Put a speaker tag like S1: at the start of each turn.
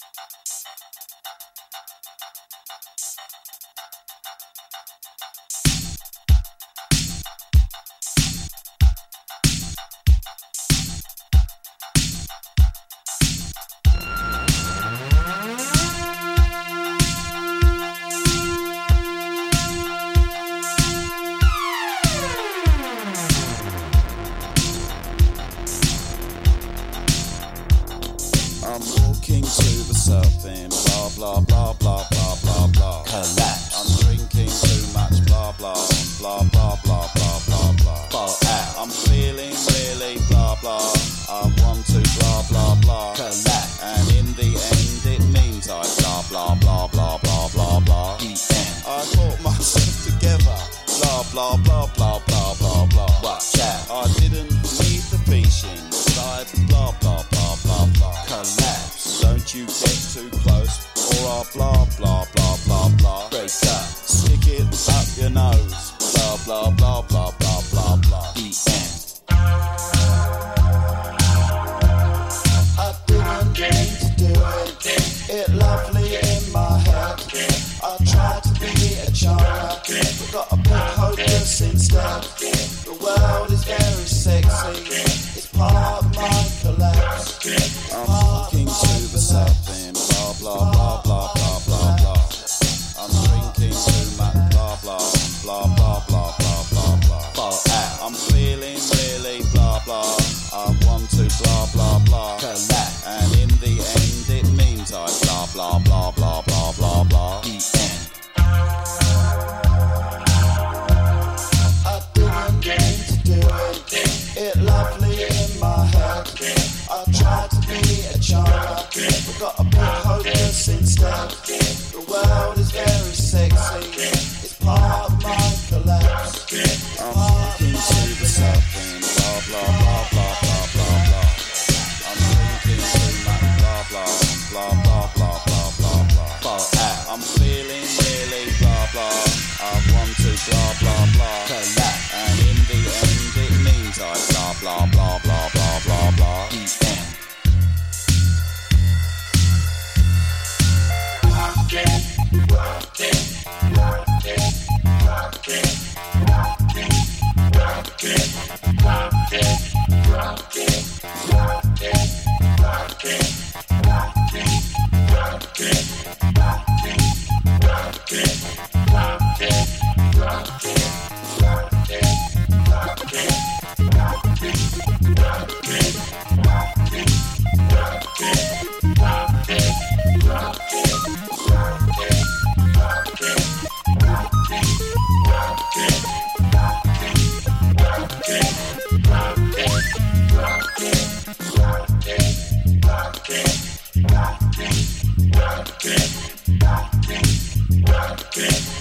S1: I'm walking to the surfing, blah blah blah blah blah blah blah.
S2: Collapse.
S1: I'm drinking too much, blah blah blah blah blah blah blah blah.
S2: Fall out.
S1: I'm feeling really blah blah. I want to blah blah blah.
S2: Collapse.
S1: And in the end it means I blah blah blah blah blah blah blah.
S2: The end.
S1: I got myself together, blah blah blah blah blah blah blah.
S2: Watch out.
S1: I didn't need the fishing, but I blah blah blah blah blah.
S2: Collapse.
S1: Don't you get too close, or I'll blah blah blah blah blah.
S2: Break up.
S1: Stick it up your nose, blah blah blah blah blah blah blah.
S2: The end.
S1: I didn't mean to do it, it lovely in my head. I tried to be a child, but got a bit hopeless instead. The world is very sexy, it's part of my collapse. I'm walking to the surfing, blah blah blah blah blah blah blah. I'm drinking too much, blah blah blah blah blah blah blah blah.
S2: Fall out.
S1: I'm feeling really blah blah. I want to blah blah blah.
S2: Collapse.
S1: And in the end it means I blah blah blah blah blah blah blah.
S2: The end.
S1: I didn't mean to do it, it lovely in my head. I tried to be a child, but got a bit hopeless instead. The world is very sexy, it's part of my collapse. I'm walking to the surfing, blah blah blah blah blah blah blah. I'm drinking too much, blah blah blah blah blah blah blah blah.
S2: Fall out.
S1: I'm feeling really blah blah. I want to blah blah blah.
S2: Collapse.
S1: And in the end it means I blah blah blah blah blah blah blah.
S2: The end.
S1: Rock it.